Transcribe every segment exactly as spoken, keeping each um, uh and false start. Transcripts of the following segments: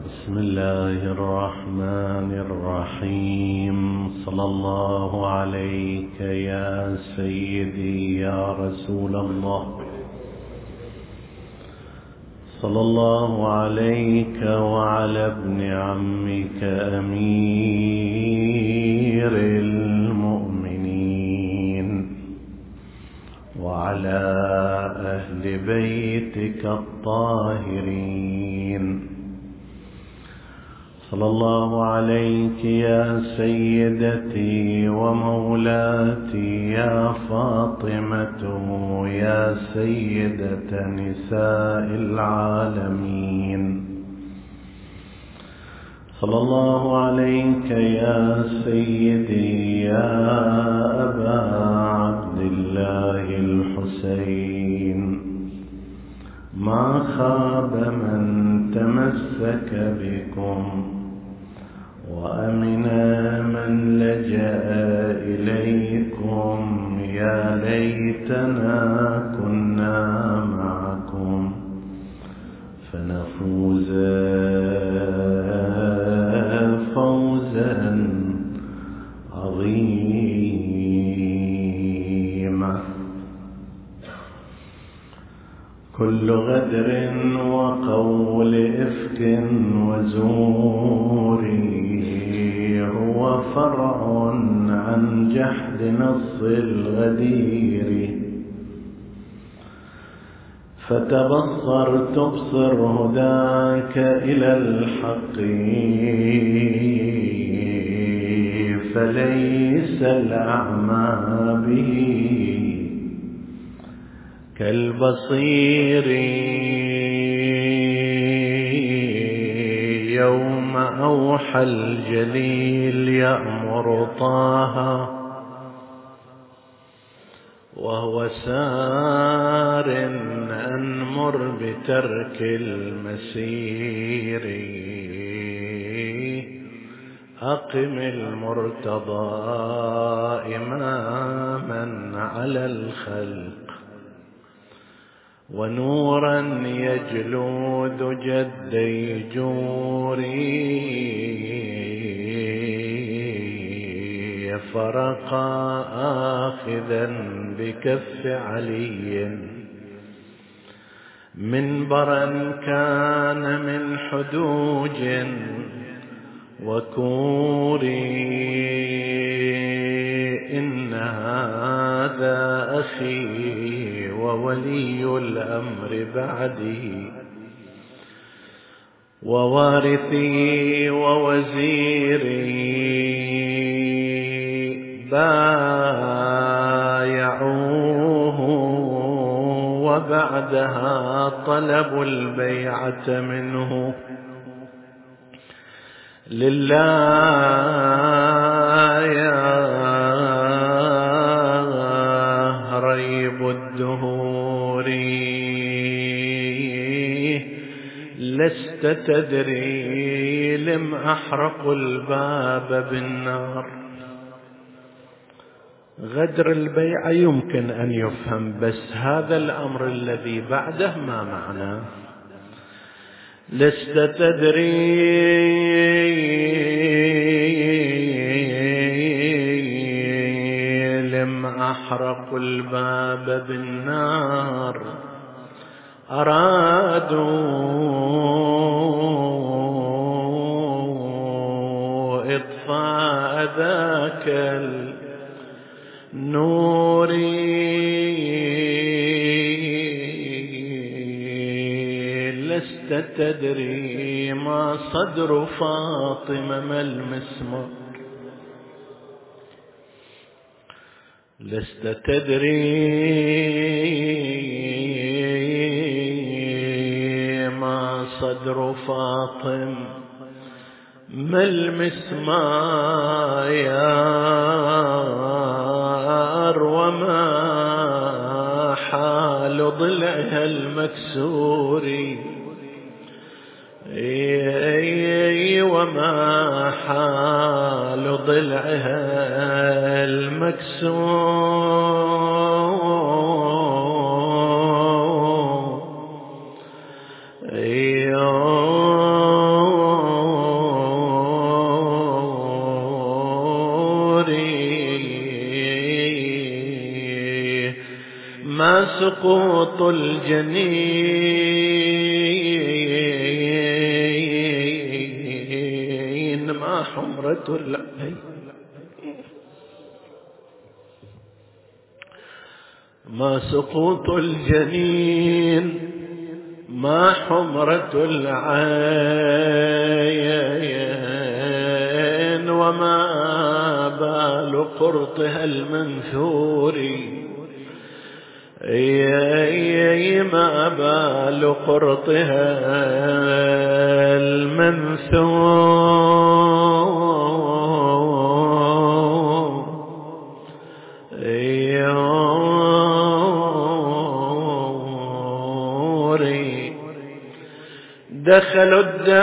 بسم الله الرحمن الرحيم. صلى الله عليك يا سيدي يا رسول الله، صلى الله عليك وعلى ابن عمك أمير المؤمنين وعلى أهل بيتك الطاهرين. صلى الله عليك يا سيدتي ومولاتي يا فاطمة يا سيدة نساء العالمين. صلى الله عليك يا سيدي يا أبا عبد الله الحسين. ما خاب من تمسك بكم وأمن من لجأ إليكم. يا ليتنا كنا معكم فنفوز فوزا عظيما. كل غدر وقول إفك وزور هو فرع عن جحد نص الغدير. فتبصر تبصر هداك إلى الحق فليس الأعمى به كالبصير. يوم أوحى الجليل يأمر طه وهو سار أنمر بترك المسير. أقم المرتضى إماما على الخلق ونورا يجلو دجى الديجوري. فرقا آخذا بكف علي منبرا كان من حدوج وكوري. إن هذا أخي وولي الأمر بعدي ووارثي ووزيري. بايعوه وبعدها طلبوا البيعة منه لله يا ريب الدهور. لست تدري لم أحرق الباب بالنار. غدر البيعة يمكن أن يفهم، بس هذا الأمر الذي بعده ما معناه. لست تدري لم أحرق الباب بالنار. أرادوا إطفاء ذاك النور. لست تدري ما صدر فاطمة ما المسمار. لست تدري ما صدر فاطم ما المسمار وما حال ضلعها المكسور. وما حال ضلعها المكسور. سقوط الجنين ما حمرة العين ما سقوط الجنين ما حمرة العين وما بال قرطها المنثور ما بال قرطها المنثور دخلوا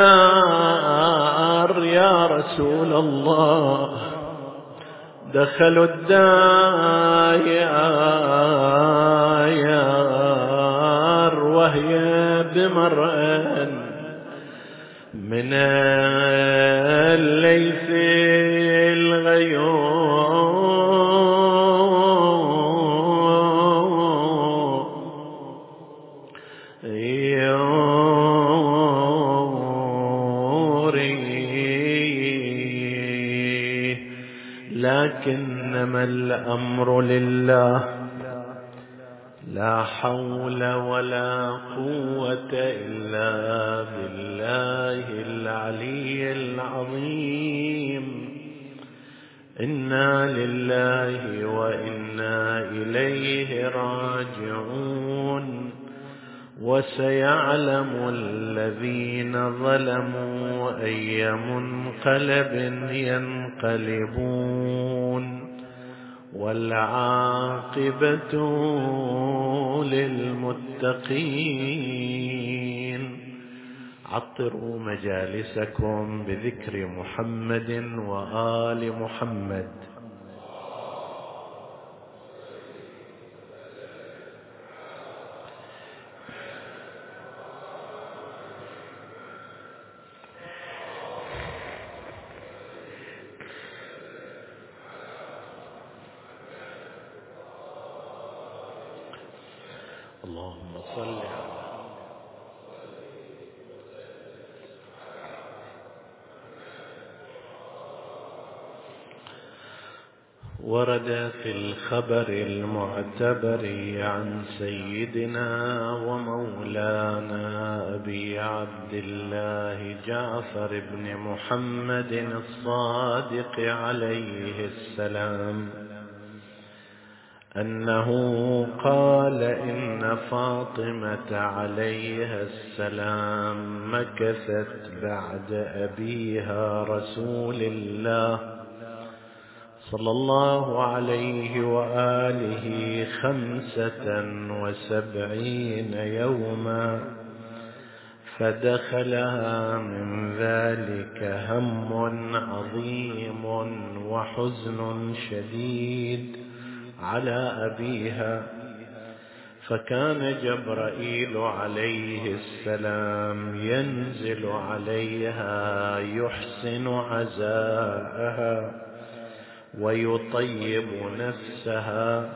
الدار يا رسول الله دخلوا الدار وهي بمرأ من الليث لكنما الأمر لله لا حول ولا قوة إلا بالله العلي العظيم إنا لله وإنا إليه راجعون وسيعلم الذين ظلموا أي منقلب ينقلبون والعاقبة للمتقين. عطروا مجالسكم بذكر محمد وآل محمد. اللهم صل على ورد في الخبر المعتبر عن سيدنا ومولانا أبي عبد الله جعفر بن محمد الصادق عليه السلام أنه قال إن فاطمة عليها السلام مكثت بعد أبيها رسول الله صلى الله عليه وآله خمسة وسبعين يوما فدخلها من ذلك هم عظيم وحزن شديد على أبيها، فكان جبرائيل عليه السلام ينزل عليها يحسن عزاءها ويطيب نفسها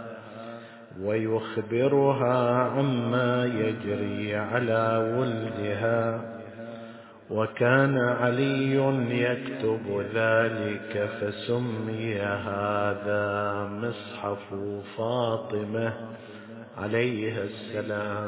ويخبرها عما يجري على ولدها، وكان علي يكتب ذلك فسمي هذا مصحف فاطمة عليها السلام.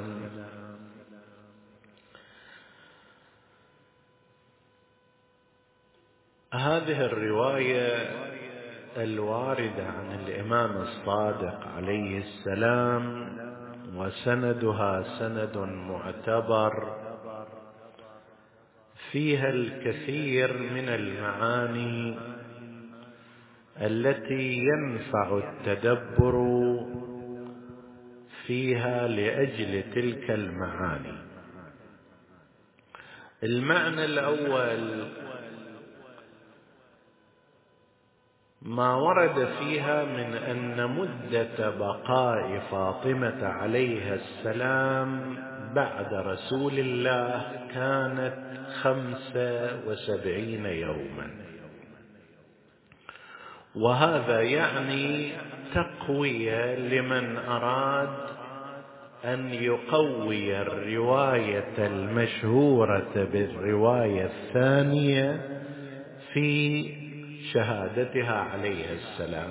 هذه الرواية الواردة عن الإمام الصادق عليه السلام وسندها سند معتبر فيها الكثير من المعاني التي ينفع التدبر فيها لأجل تلك المعاني. المعنى الأول ما ورد فيها من أن مدة بقاء فاطمة عليها السلام بعد رسول الله كانت خمسة وسبعين يوما، وهذا يعني تقوية لمن أراد أن يقوي الرواية المشهورة بالرواية الثانية في شهادتها عليه السلام،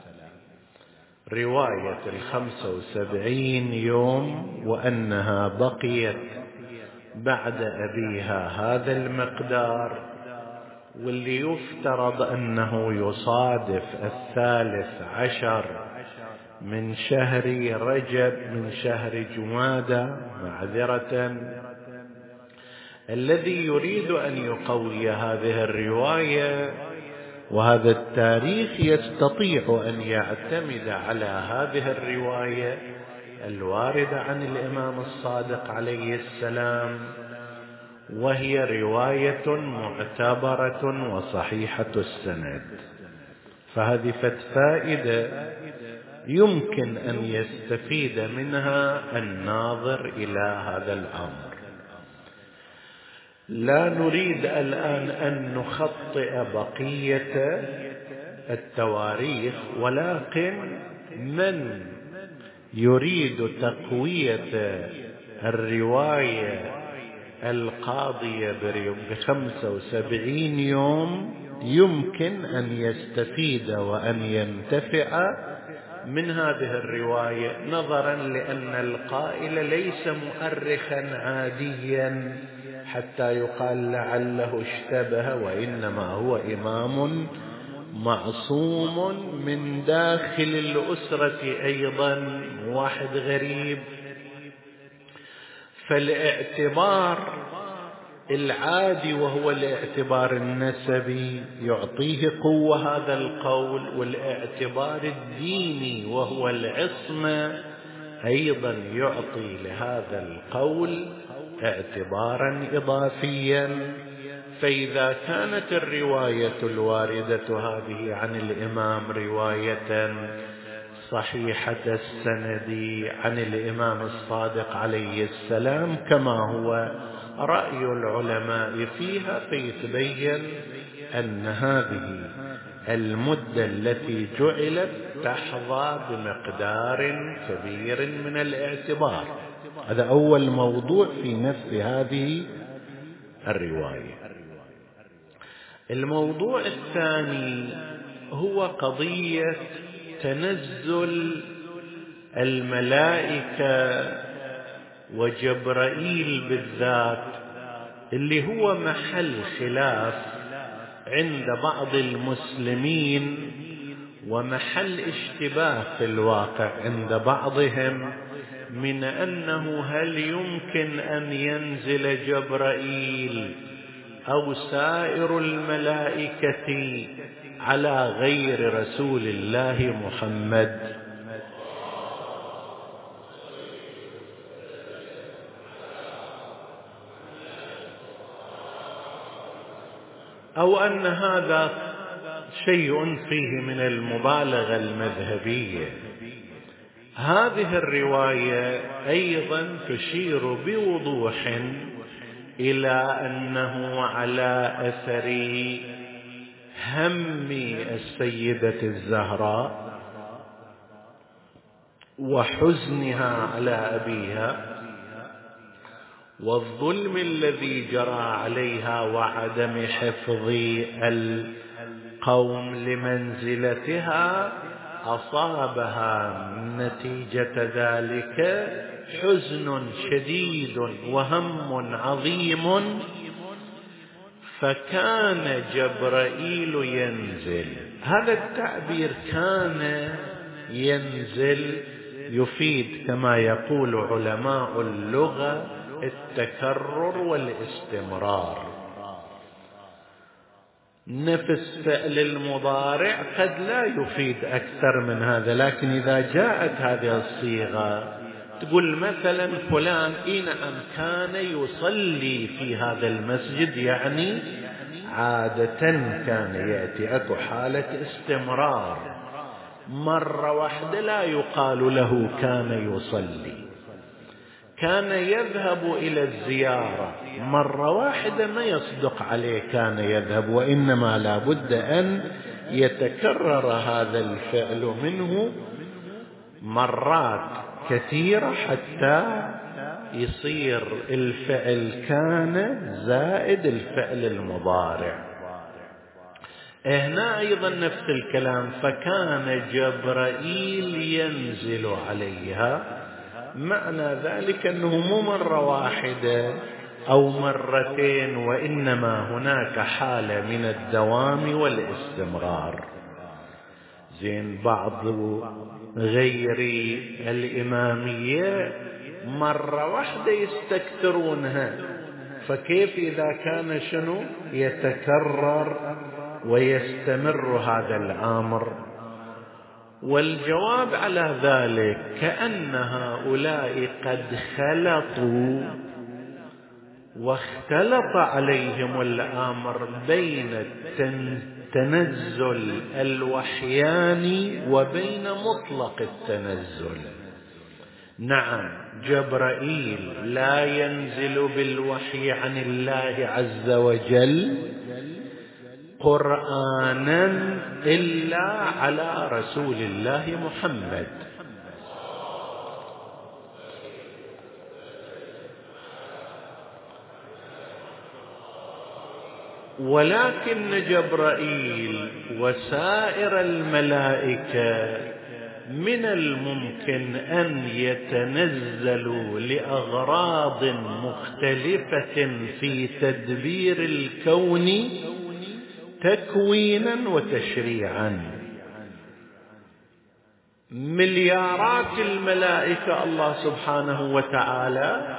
رواية الخمسة وسبعين يوم، وأنها بقيت بعد أبيها هذا المقدار، واللي يفترض أنه يصادف الثالث عشر من شهر رجب من شهر جمادى معذرة. الذي يريد أن يقوي هذه الرواية وهذا التاريخ يستطيع أن يعتمد على هذه الرواية الواردة عن الإمام الصادق عليه السلام، وهي رواية معتبرة وصحيحة السند. فهذه فائدة يمكن أن يستفيد منها الناظر إلى هذا الأمر. لا نريد الآن أن نخطئ بقية التواريخ، ولكن من يريد تقوية الرواية القاضية بخمسة وسبعين يوم يمكن أن يستفيد وأن ينتفع من هذه الرواية، نظرا لأن القائل ليس مؤرخا عاديا حتى يقال لعله اشتبه، وإنما هو إمام معصوم من داخل الأسرة أيضا، واحد غريب. فالاعتبار العادي وهو الاعتبار النسبي يعطيه قوة هذا القول، والاعتبار الديني وهو العصمة أيضا يعطي لهذا القول اعتبارا إضافيا. فإذا كانت الرواية الواردة هذه عن الإمام رواية صحيحة السند عن الإمام الصادق عليه السلام كما هو رأي العلماء فيها، فيتبين أن هذه المدة التي جعلت تحظى بمقدار كبير من الاعتبار. هذا أول موضوع في نفس هذه الرواية. الموضوع الثاني هو قضية تنزل الملائكة وجبرائيل بالذات، اللي هو محل خلاف عند بعض المسلمين ومحل اشتباه في الواقع عند بعضهم، من أنه هل يمكن أن ينزل جبرائيل أو سائر الملائكة على غير رسول الله محمد، أو أن هذا شيء فيه من المبالغة المذهبية. هذه الرواية أيضا تشير بوضوح إلى أنه على أثر هم السيدة الزهراء وحزنها على أبيها والظلم الذي جرى عليها وعدم حفظ القوم لمنزلتها، أصابها نتيجة ذلك حزن شديد وهم عظيم، فكان جبرائيل ينزل. هذا التعبير كان ينزل يفيد كما يقول علماء اللغة التكرر والاستمرار. نفس فعل المضارع قد لا يفيد أكثر من هذا، لكن إذا جاءت هذه الصيغة تقول مثلا فلان إن أم كان يصلي في هذا المسجد، يعني عادة كان يأتي أكو حالة استمرار، مرة واحدة لا يقال له كان يصلي. كان يذهب إلى الزيارة مرة واحدة ما يصدق عليه كان يذهب، وإنما لا بد أن يتكرر هذا الفعل منه مرات كثيرة حتى يصير الفعل كان زائد الفعل المضارع. هنا أيضا نفس الكلام، فكان جبرائيل ينزل عليها، معنى ذلك أنه مو مرة واحدة أو مرتين، وإنما هناك حالة من الدوام والاستمرار. زين بعض غير الإمامية مرة واحدة يستكثرونها، فكيف إذا كان شنو يتكرر ويستمر هذا الأمر؟ والجواب على ذلك كأن هؤلاء قد خلطوا واختلط عليهم الأمر بين التنزل الوحياني وبين مطلق التنزل. نعم، جبرائيل لا ينزل بالوحي عن الله عز وجل قرآنا إلا على رسول الله محمد، ولكن جبرائيل وسائر الملائكة من الممكن أن يتنزلوا لأغراض مختلفة في تدبير الكون تكوينا وتشريعا. مليارات الملائكة الله سبحانه وتعالى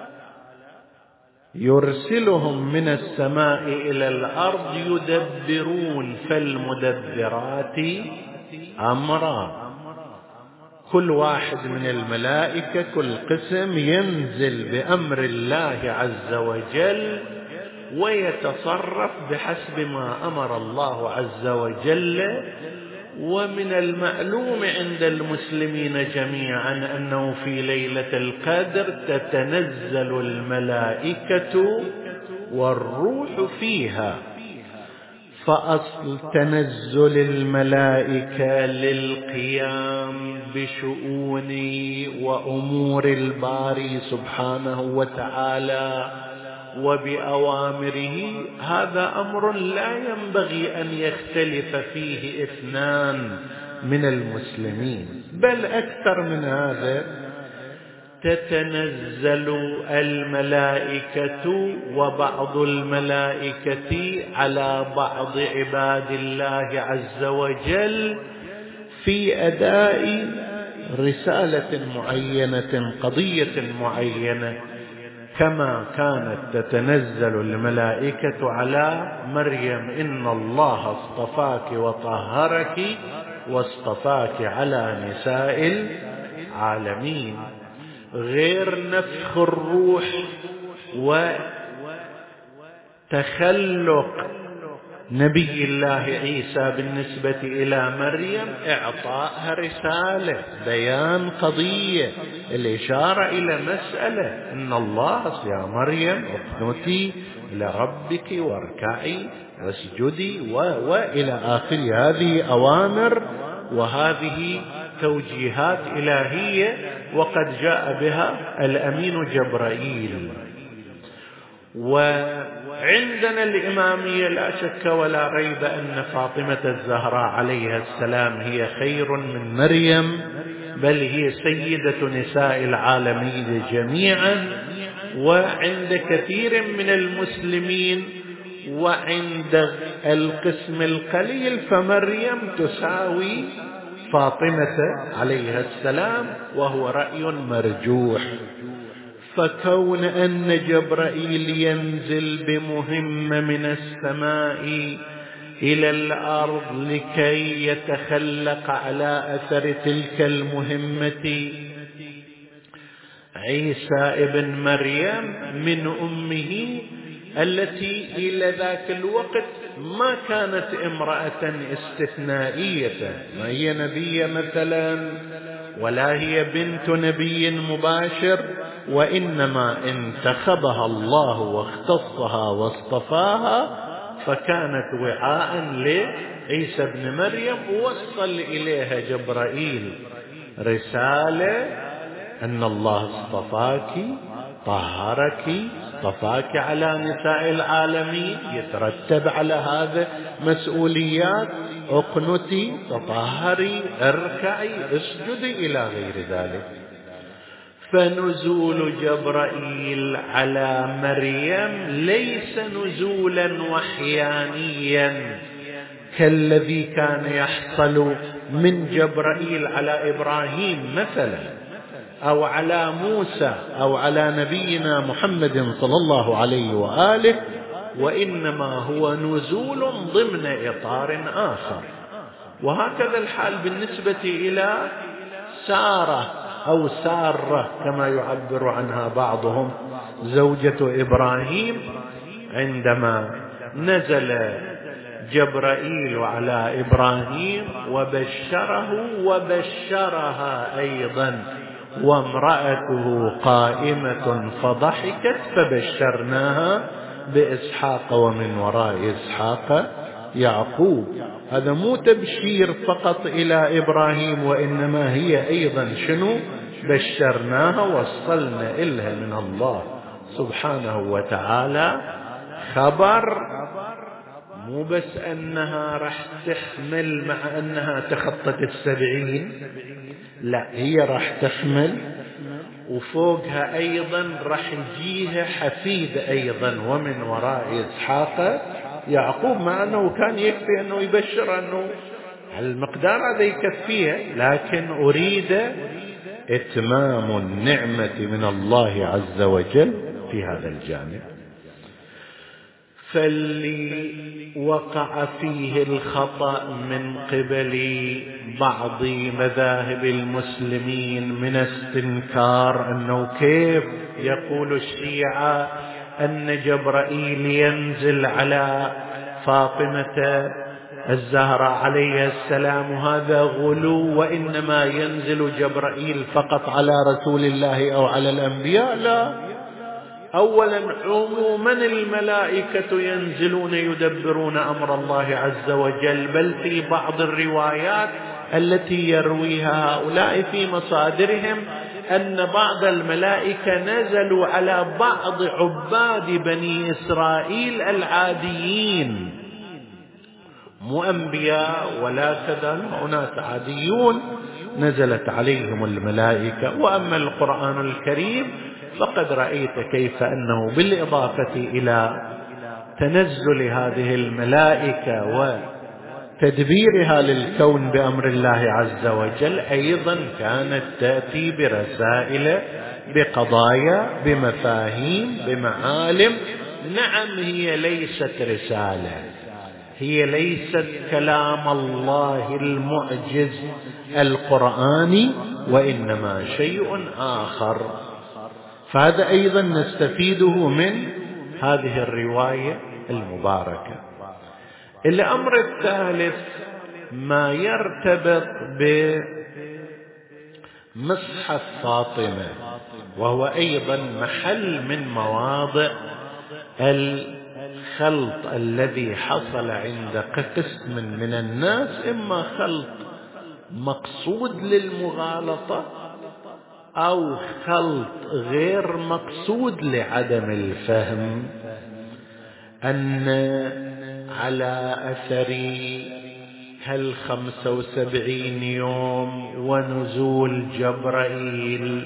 يرسلهم من السماء إلى الأرض يدبرون، فالمدبرات أمرا. كل واحد من الملائكة كل قسم ينزل بأمر الله عز وجل ويتصرف بحسب ما أمر الله عز وجل. ومن المعلوم عند المسلمين جميعا أنه في ليلة القدر تتنزل الملائكة والروح فيها، فأصل تنزل الملائكة للقيام بشؤون وأمور الباري سبحانه وتعالى وبأوامره، هذا أمر لا ينبغي أن يختلف فيه اثنان من المسلمين، بل أكثر من هذا، تتنزل الملائكة وبعض الملائكة على بعض عباد الله عز وجل في أداء رسالة معينة، قضية معينة، كما كانت تتنزل الملائكة على مريم: إن الله اصطفاك وطهرك واصطفاك على نساء العالمين. غير نفخ الروح وتخلق نبي الله عيسى بالنسبة إلى مريم إعطائها رسالة، بيان قضية، الإشارة إلى مسألة: إن الله يا مريم اقنتي لربك واركعي واسجدي وإلى آخر. هذه أوامر وهذه توجيهات إلهية، وقد جاء بها الأمين جبرائيل. وعندنا الإمامية لا شك ولا ريب أن فاطمة الزهراء عليها السلام هي خير من مريم، بل هي سيدة نساء العالمين جميعا. وعند كثير من المسلمين وعند القسم القليل فمريم تساوي فاطمة عليها السلام، وهو رأي مرجوح. فكون أن جبرائيل ينزل بمهمة من السماء إلى الأرض لكي يتخلق على أثر تلك المهمة عيسى ابن مريم من أمه، التي إلى ذاك الوقت ما كانت امرأة استثنائية، ما هي نبية مثلا ولا هي بنت نبي مباشر، وإنما انتخبها الله واختصها واصطفاها، فكانت وعاء لعيسى ابن مريم. ووصل إليها جبرائيل رسالة أن الله اصطفاك طهرك اصطفاك على نساء العالمين، يترتب على هذا مسؤوليات، اقنتي تطهري اركعي اسجدي إلى غير ذلك. فنزول جبرائيل على مريم ليس نزولا وحيانيا كالذي كان يحصل من جبرائيل على إبراهيم مثلا، أو على موسى، أو على نبينا محمد صلى الله عليه وآله، وإنما هو نزول ضمن إطار آخر. وهكذا الحال بالنسبة إلى سارة أو سارة كما يعبر عنها بعضهم، زوجة إبراهيم، عندما نزل جبرائيل على إبراهيم وبشره وبشرها أيضا، وامرأته قائمة فضحكت فبشرناها بإسحاق ومن وراء إسحاق يعقوب. هذا مو تبشير فقط إلى إبراهيم، وإنما هي أيضا شنو؟ بشرناها، وصلنا إلها من الله سبحانه وتعالى خبر، مو بس أنها راح تحمل مع أنها تخطت السبعين، لا، هي راح تحمل وفوقها أيضا راح يجيها حفيد أيضا ومن وراء إسحاق يعقوب، مع أنه كان يكفي أنه يبشر أنه المقدار هذا يكفيها، لكن أريد إتمام النعمة من الله عز وجل في هذا الجانب. فاللي وقع فيه الخطأ من قبل بعض مذاهب المسلمين من استنكار أنه كيف يقول الشيعة أن جبرائيل ينزل على فاطمة الزهراء عليه السلام، هذا غلو، وإنما ينزل جبرائيل فقط على رسول الله أو على الأنبياء. لا، أولا عموما الملائكة ينزلون يدبرون أمر الله عز وجل، بل في بعض الروايات التي يرويها هؤلاء في مصادرهم أن بعض الملائكة نزلوا على بعض عباد بني إسرائيل العاديين، مو أنبياء ولا كذا، أناس عاديون نزلت عليهم الملائكة. وأما القرآن الكريم فقد رأيت كيف أنه بالإضافة إلى تنزل هذه الملائكة وتدبيرها للكون بأمر الله عز وجل، أيضا كانت تأتي برسائل، بقضايا، بمفاهيم، بمعالم. نعم، هي ليست رسالة، هي ليست كلام الله المعجز القرآني، وإنما شيء آخر. فهذا أيضا نستفيده من هذه الرواية المباركة. الأمر الثالث ما يرتبط بمصحف فاطمة، وهو أيضا محل من مواضع الخلط الذي حصل عند قسم من الناس، إما خلط مقصود للمغالطة أو خلط غير مقصود لعدم الفهم. أن على أثر هالخمسة وسبعين يوم ونزول جبرائيل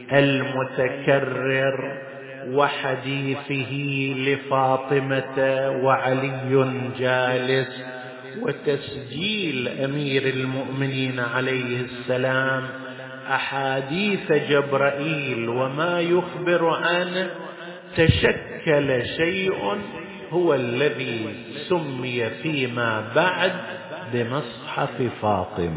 المتكرر وحديثه لفاطمة وعلي جالس وتسجيل أمير المؤمنين عليه السلام أحاديث جبرائيل وما يخبر عنه، تشكل شيء هو الذي سمي فيما بعد بمصحف فاطمة.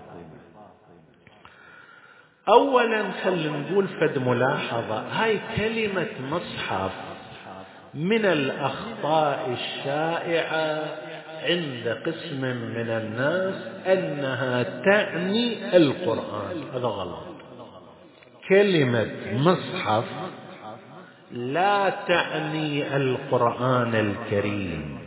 أولا خلينا نقول فد ملاحظة، هاي كلمة مصحف من الأخطاء الشائعة عند قسم من الناس أنها تعني القرآن. هذا غلط. كلمة مصحف لا تعني القرآن الكريم،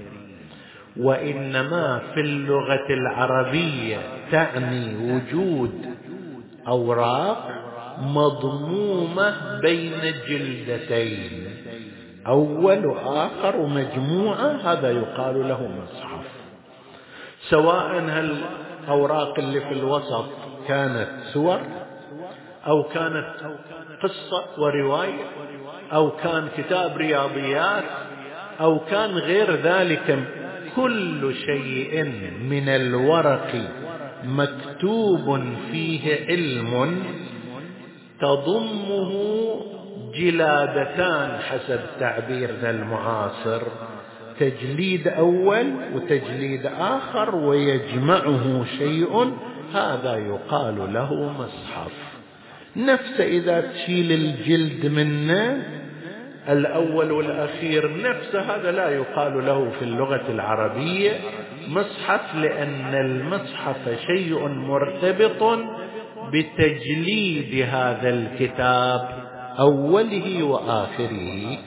وإنما في اللغة العربية تعني وجود أوراق مضمومة بين جلدتين، أول وآخر ومجموعة، هذا يقال له مصحف. سواء هالأوراق اللي في الوسط كانت سور، أو كانت قصة ورواية، أو كان كتاب رياضيات، أو كان غير ذلك، كل شيء من الورق مكتوب فيه علم تضمه جلادتان حسب تعبيرنا المعاصر، تجليد أول وتجليد آخر، ويجمعه شيء، هذا يقال له مصحف. نفس إذا تشيل الجلد منه الأول والأخير، نفس هذا لا يقال له في اللغة العربية مصحف، لأن المصحف شيء مرتبط بتجليد هذا الكتاب أوله وآخره.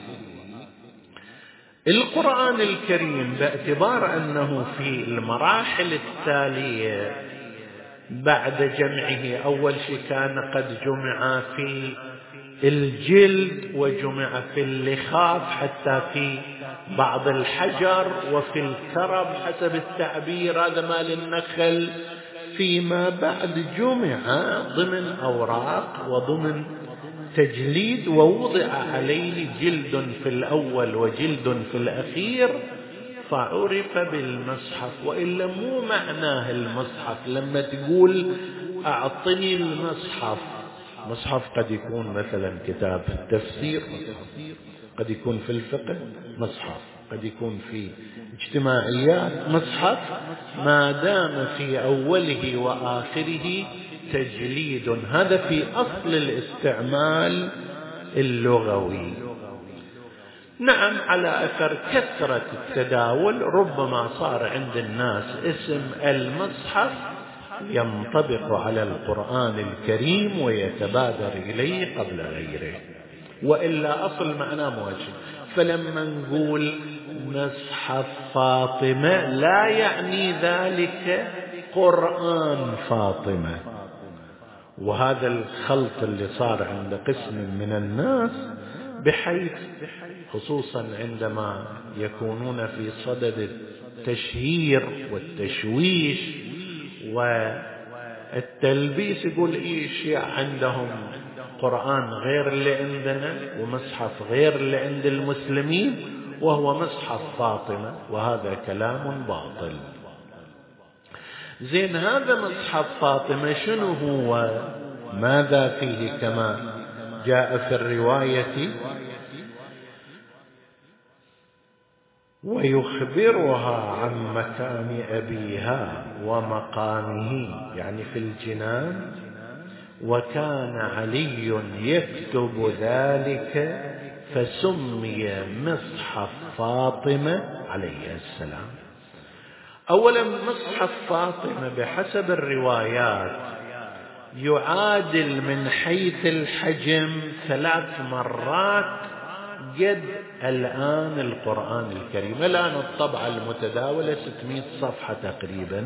القرآن الكريم باعتبار أنه في المراحل التالية بعد جمعه، أول شيء كان قد جمع في الجلد وجمع في اللخاف حتى في بعض الحجر وفي الكرب حسب التعبير، هذا مال النخل. فيما بعد جمع ضمن أوراق وضمن تجليد، ووضع عليه جلد في الأول وجلد في الأخير، فعرف بالمصحف. وإلا مو معناه المصحف لما تقول أعطني المصحف. مصحف قد يكون مثلا كتاب التفسير مصحف، قد يكون في الفقه مصحف، قد يكون في اجتماعيات مصحف، ما دام في أوله وآخره تجليد. هذا في أصل الاستعمال اللغوي. نعم، على أثر كثرة التداول ربما صار عند الناس اسم المصحف ينطبق على القرآن الكريم ويتبادر إليه قبل غيره، وإلا أصل معناه موجه. فلما نقول مصحف فاطمة لا يعني ذلك قرآن فاطمة. وهذا الخلط اللي صار عند قسم من الناس، بحيث خصوصا عندما يكونون في صدد التشهير والتشويش والتلبيس، يقول إيش عندهم قرآن غير اللي عندنا ومصحف غير اللي عند المسلمين، وهو مصحف فاطمة، وهذا كلام باطل. زين، هذا مصحف فاطمة شنو هو؟ ماذا فيه؟ كما جاء في الرواية: ويخبرها عن مكان أبيها ومقامه، يعني في الجنان، وكان علي يكتب ذلك فسمي مصحف فاطمة عليه السلام. أولا، مصحف فاطمة بحسب الروايات يعادل من حيث الحجم ثلاث مرات قد الآن القرآن الكريم. الآن الطبعة المتداولة ستمائة صفحة تقريبا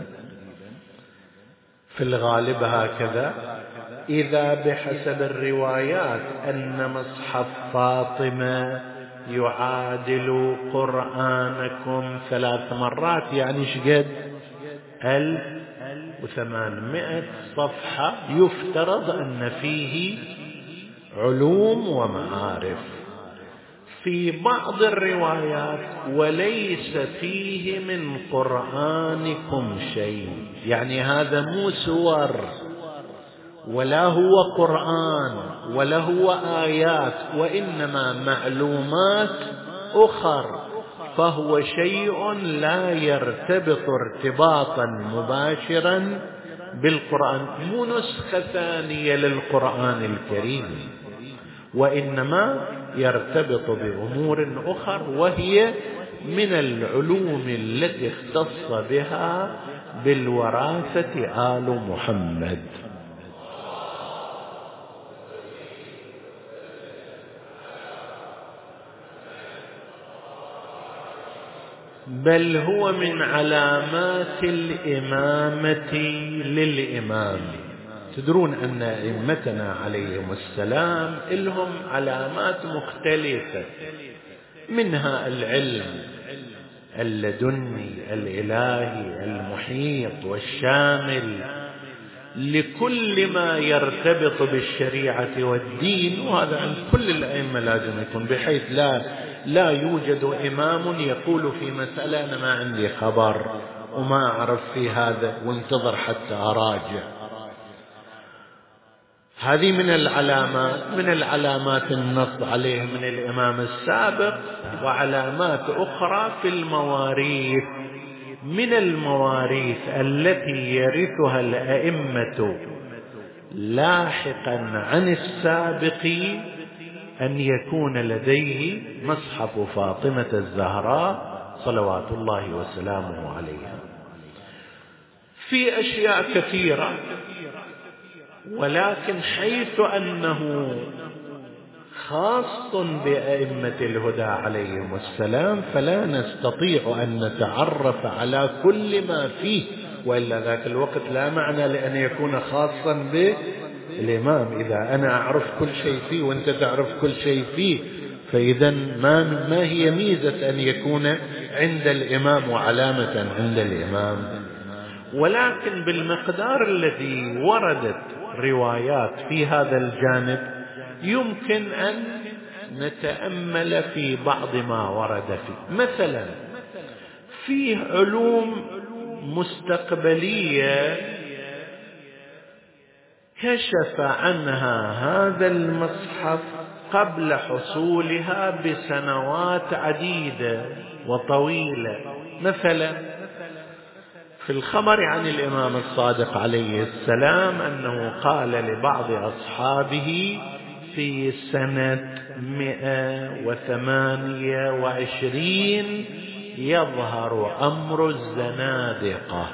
في الغالب هكذا. إذا بحسب الروايات أن مصحف فاطمة يعادل قرآنكم ثلاث مرات، يعني شقد ألف وثمانمائة صفحة، يفترض أن فيه علوم ومعارف. في بعض الروايات وليس فيه من قرآنكم شيء، يعني هذا مو سور ولا هو قرآن ولا هو آيات، وإنما معلومات أخر، فهو شيء لا يرتبط ارتباطا مباشرا بالقرآن، مو نسخة ثانية للقرآن الكريم، وإنما يرتبط بأمور أخر، وهي من العلوم التي اختص بها بالوراثة آل محمد. بل هو من علامات الإمامة للإمام. تدرون أن أئمتنا عليهم السلام لهم علامات مختلفة، منها العلم اللدني الإلهي المحيط والشامل لكل ما يرتبط بالشريعة والدين، وهذا عند كل الأئمة لازم يكون، بحيث لا لا يوجد إمام يقول في مسألة أنا ما عندي خبر وما أعرف في هذا وانتظر حتى أراجع. هذه من العلامات من العلامات النص عليه من الإمام السابق. وعلامات أخرى في المواريث، من المواريث التي يرثها الأئمة لاحقا عن السابق أن يكون لديه مصحف فاطمة الزهراء صلوات الله وسلامه عليها. في أشياء كثيرة، ولكن حيث أنه خاص بأئمة الهدى عليهم السلام فلا نستطيع أن نتعرف على كل ما فيه، وإلا ذاك الوقت لا معنى لأن يكون خاصا بالإمام. إذا أنا أعرف كل شيء فيه وأنت تعرف كل شيء فيه، فإذا ما, ما هي ميزة أن يكون عند الإمام وعلامة عند الإمام؟ ولكن بالمقدار الذي وردت روايات في هذا الجانب يمكن أن نتأمل في بعض ما ورد فيه. مثلا فيه علوم مستقبلية كشف عنها هذا المصحف قبل حصولها بسنوات عديدة وطويلة. مثلا في الخبر عن الإمام الصادق عليه السلام أنه قال لبعض أصحابه في سنة مئة وثمانية وعشرين يظهر أمر الزنادقة،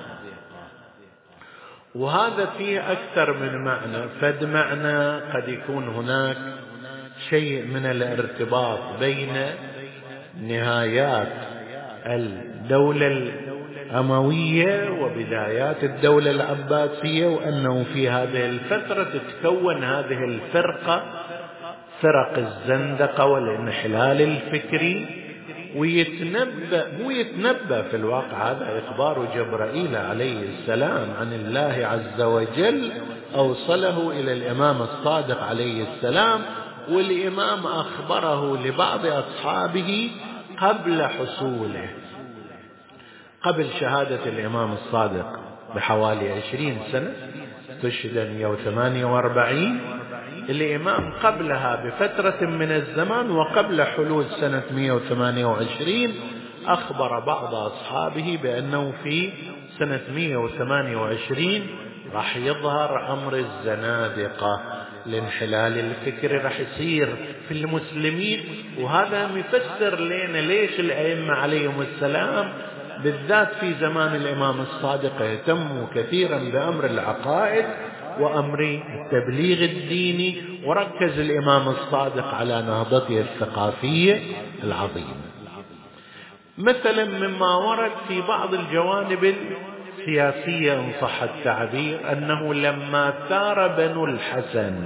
وهذا فيه أكثر من معنى. فد معنى قد يكون هناك شيء من الارتباط بين نهايات الدولة الأموية وبدايات الدولة العباسية، وأنه في هذه الفترة تتكون هذه الفرقة، فرق الزندقة والانحلال الفكري، ويتنبأ مو يتنبأ في الواقع، هذا إخبار جبرائيل عليه السلام عن الله عز وجل أوصله إلى الإمام الصادق عليه السلام، والإمام أخبره لبعض أصحابه قبل حصوله، قبل شهادة الإمام الصادق بحوالي عشرين سنة، تشهد مئة وثمانية وأربعين، الإمام قبلها بفترة من الزمان وقبل حلول سنة مئة وثمانية وعشرين أخبر بعض أصحابه بأنه في سنة مئة وثمانية وعشرين راح يظهر أمر الزنادقة، الانحلال الفكري راح يصير في المسلمين. وهذا يفسر لنا ليش الأئمة عليهم السلام بالذات في زمان الإمام الصادق يهتموا كثيرا بأمر العقائد وأمر التبليغ الديني، وركز الإمام الصادق على نهضته الثقافية العظيمة. مثلا مما ورد في بعض الجوانب السياسية إن صح التعبير، أنه لما ثار بنو الحسن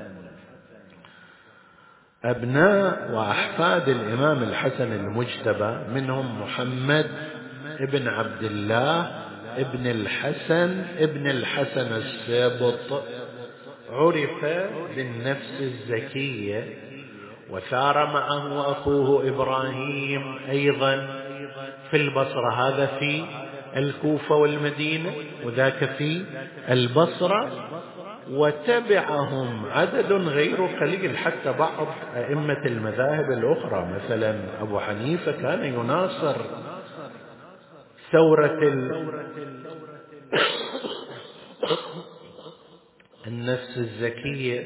أبناء وأحفاد الإمام الحسن المجتبى، منهم محمد ابن عبد الله ابن الحسن ابن الحسن السابط، عرف بالنفس الزكية، وثار معه أخوه إبراهيم أيضا في البصرة، هذا في الكوفة والمدينة وذاك في البصرة، وتبعهم عدد غير قليل، حتى بعض أئمة المذاهب الأخرى، مثلا أبو حنيفة كان يناصر ثورة النفس الزكية،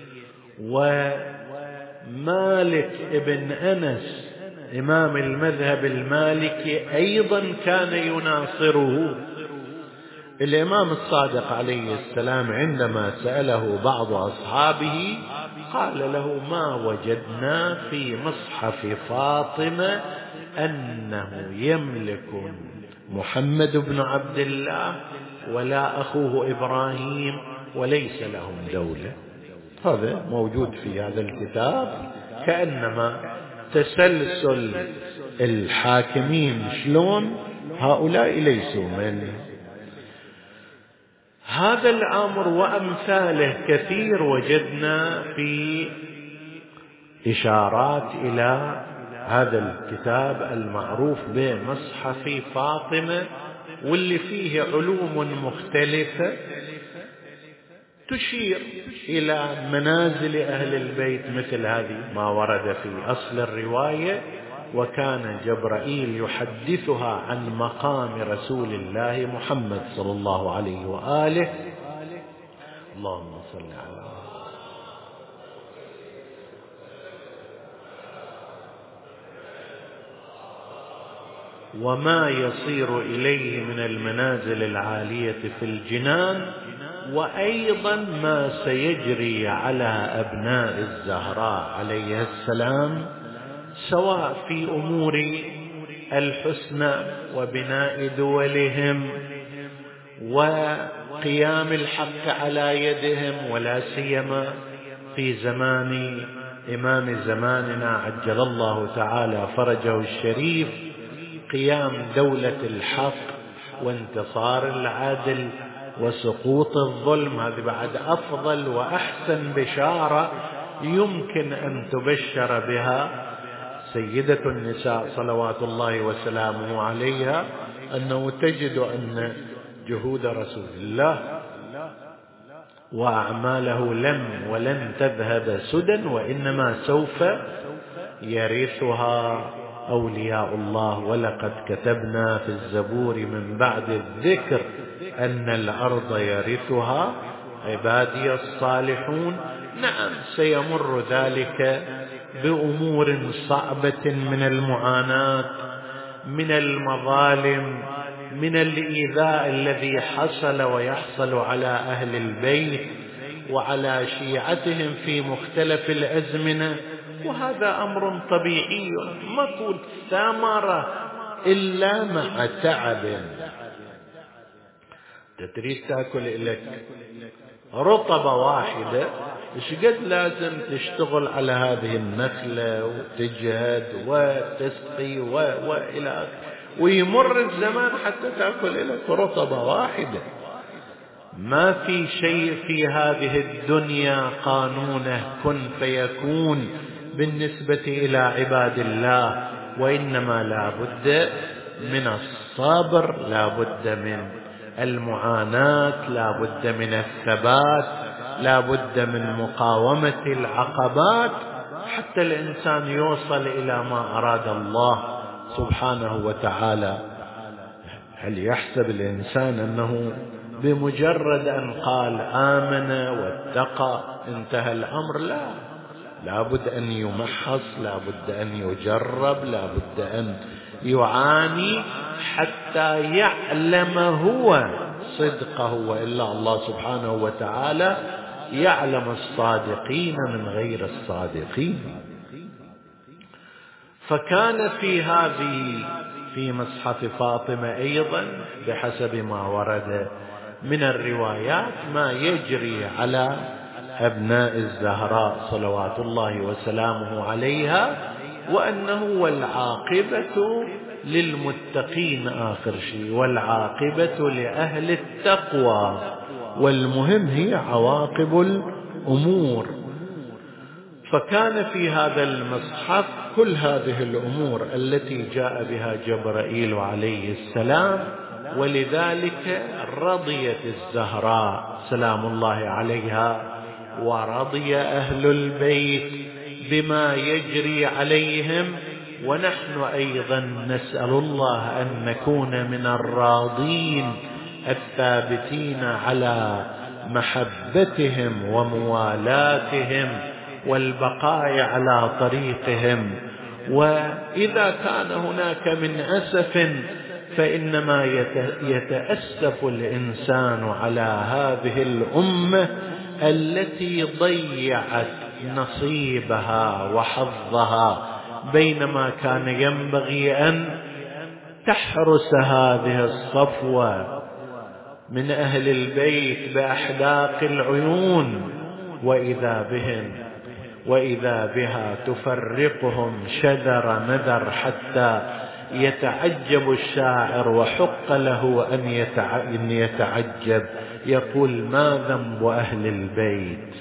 ومالك ابن أنس إمام المذهب المالكي أيضا كان يناصره. الإمام الصادق عليه السلام عندما سأله بعض أصحابه قال له: ما وجدنا في مصحف فاطمة أنه يملك محمد بن عبد الله ولا أخوه إبراهيم وليس لهم دولة. هذا موجود في هذا الكتاب، كأنما تسلسل الحاكمين شلون هؤلاء ليسوا من هذا الأمر. وأمثاله كثير وجدنا في إشارات إلى هذا الكتاب المعروف بمصحف فاطمة، واللي فيه علوم مختلفة تشير إلى منازل أهل البيت، مثل هذه ما ورد في أصل الرواية: وكان جبرائيل يحدثها عن مقام رسول الله محمد صلى الله عليه وآله. اللهم صل على وما يصير إليه من المنازل العالية في الجنان، وأيضا ما سيجري على أبناء الزهراء عليه السلام، سواء في أمور الحسنى وبناء دولهم وقيام الحق على يدهم، ولا سيما في زمان إمام زماننا عجل الله تعالى فرجه الشريف، قيام دولة الحق وانتصار العدل وسقوط الظلم. هذه بعد أفضل وأحسن بشارة يمكن أن تبشر بها سيدة النساء صلوات الله وسلامه عليها، أنه تجد أن جهود رسول الله وأعماله لم ولن تذهب سدى، وإنما سوف يرثها أولياء الله. ولقد كتبنا في الزبور من بعد الذكر أن الأرض يرثها عبادي الصالحون. نعم، سيمر ذلك بأمور صعبة من المعاناة، من المظالم، من الإيذاء الذي حصل ويحصل على أهل البيت وعلى شيعتهم في مختلف الأزمنة، وهذا أمر طبيعي. ما تقول ثمرة إلا مع تعب. تريد تأكل لك رطبة واحدة، إيش قد لازم تشتغل على هذه النخلة وتجهد وتسقي و... وإلى ويمر الزمان حتى تأكل لك رطبة واحدة. ما في شيء في هذه الدنيا قانونه كن فيكون بالنسبة إلى عباد الله، وإنما لا بد من الصبر، لا بد من المعاناة، لا بد من الثبات، لا بد من مقاومة العقبات حتى الإنسان يوصل إلى ما أراد الله سبحانه وتعالى. هل يحسب الإنسان أنه بمجرد أن قال آمن واتقى انتهى الأمر؟ لا، لا بد أن يمحص، لا بد أن يجرب، لا بد أن يعاني حتى يعلم هو صدقه، وإلا الله سبحانه وتعالى يعلم الصادقين من غير الصادقين. فكان في هذه في مصحف فاطمة أيضا بحسب ما ورد من الروايات ما يجري على أبناء الزهراء صلوات الله وسلامه عليها، وأنه والعاقبة للمتقين آخر شيء، والعاقبة لأهل التقوى، والمهم هي عواقب الأمور. فكان في هذا المصحف كل هذه الأمور التي جاء بها جبرائيل عليه السلام، ولذلك رضيت الزهراء سلام الله عليها ورضي أهل البيت بما يجري عليهم، ونحن أيضا نسأل الله أن نكون من الراضين الثابتين على محبتهم وموالاتهم والبقاء على طريقهم. وإذا كان هناك من أسف فإنما يتأسف الإنسان على هذه الأمة التي ضيعت نصيبها وحظها، بينما كان ينبغي أن تحرس هذه الصفوة من أهل البيت بأحداق العيون، وإذا بهم وإذا بها تفرقهم شذر مذر، حتى يتعجب الشاعر وحق له أن يتعجب، يقول: ما ذنب أهل البيت؟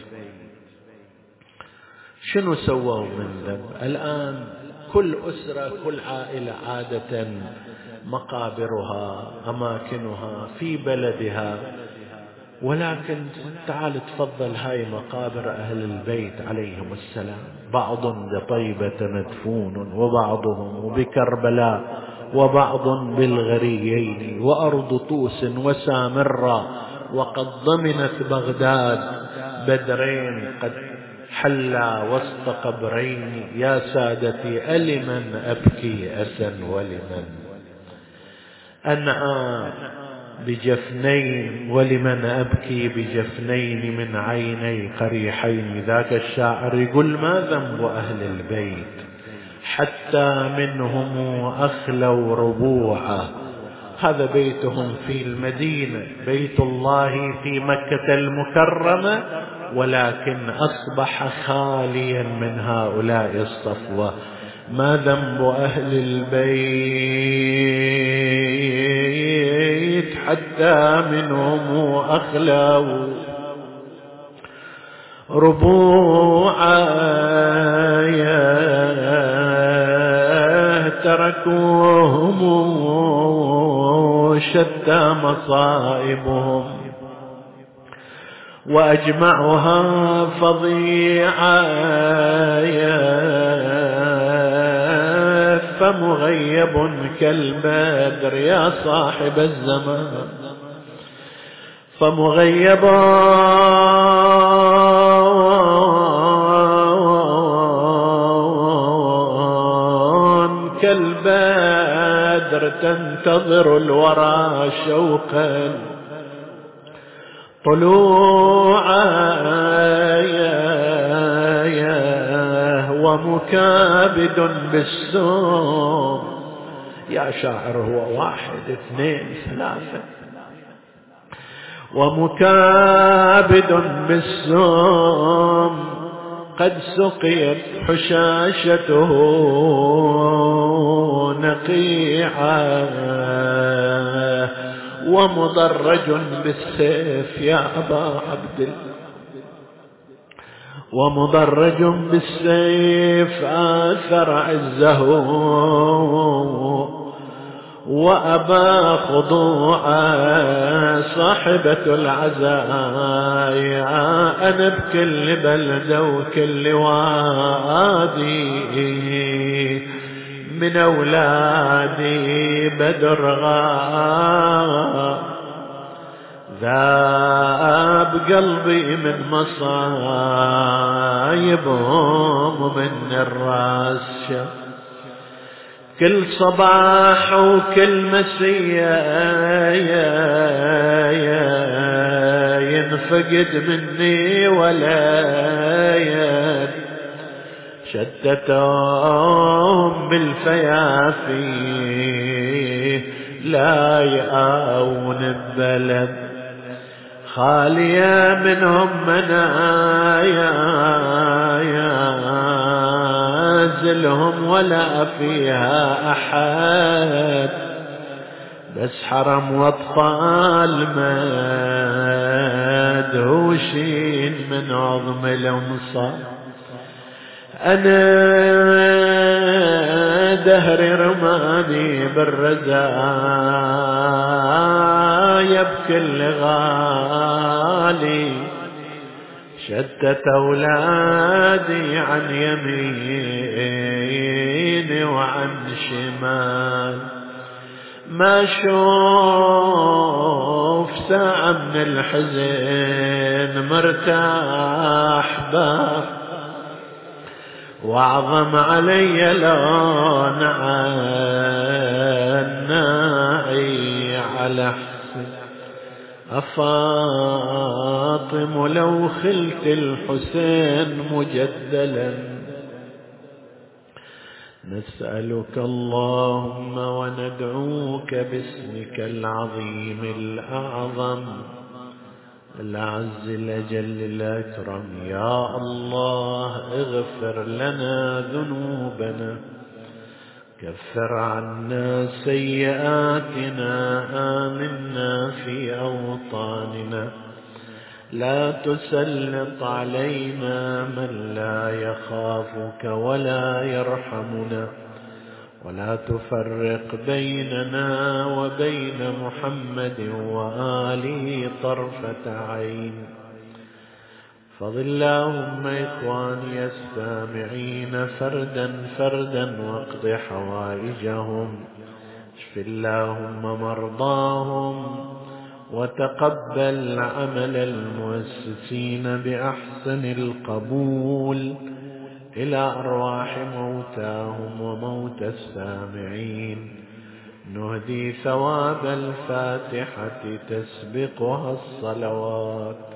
شنو سووا من ذنب؟ الآن كل أسرة كل عائلة عادة مقابرها أماكنها في بلدها، ولكن تعال تفضل هاي مقابر أهل البيت عليهم السلام، بعض بطيبة مدفون، وبعضهم بكربلاء، وبعض بالغريين، وأرض طوس وسامرة، وقد ضمنت بغداد بدرين قد حلا وسط قبرين، يا سادتي ألمن أبكي أسا ولمن أنعى بجفنين، ولمن أبكي بجفنين من عيني قريحين. ذاك الشاعر يقول: ما ذنب أهل البيت حتى منهم أخلوا ربوعه. هذا بيتهم في المدينة، بيت الله في مكة المكرمة، ولكن أصبح خاليا من هؤلاء الصفوة. ما ذنب أهل البيت حتى منهم أخلوا ربوعا، تركوهم شتى مصائبهم، وأجمعها فظيعا، فمغيب كالبدر يا صاحب الزمان، فمغيب كالبدر، تنتظر الورى شوقا طلوعا، ومكابد بالسوم. يا شاعر هو واحد اثنين ثلاثة. ومكابد بالسوم قد سقيت حشاشته نقيعا، ومضرج بالسيف يا أبا عبد الله، ومضرج بالسيف آثر عزه، وأبى خضوعا، صاحبة العزايا. أنا بكل بلدة وكل وادي من أولادي بدر غاب، ذاب قلبي من مصايبهم ومن الراس شف. كل صباح وكل مسيا ينفقد مني ولا شتتهم بالفيافي، لا يآون البلد خالية منهم منايا، يازلهم ولا فيها أحد، بس حرم واطفال مدهوشين من عظم الأمصار. أنا دهر رماني بالرزايا بكل غالي، شتت أولادي عن يمين وعن شمال. ما شوف ساعة من الحزن مرتاح باه، وأعظم علي لون عناعي على حسن. أفاطم لو خلت الحسين مجدلا نسألك اللهم وندعوك باسمك العظيم الأعظم الأعز الأجل الأكرم، يا الله اغفر لنا ذنوبنا، كفر عنا سيئاتنا، آمنا في أوطاننا، لا تسلط علينا من لا يخافك ولا يرحمنا، ولا تفرق بيننا وبين محمد وآله طرفة عين. فضل اللهم إخواني السامعين فردا فردا واقض حوائجهم، اشف اللهم مرضاهم، وتقبل عمل المؤسسين بأحسن القبول إلى أرواح موتاهم وموتى السامعين. نهدي ثواب الفاتحة تسبقها الصلوات.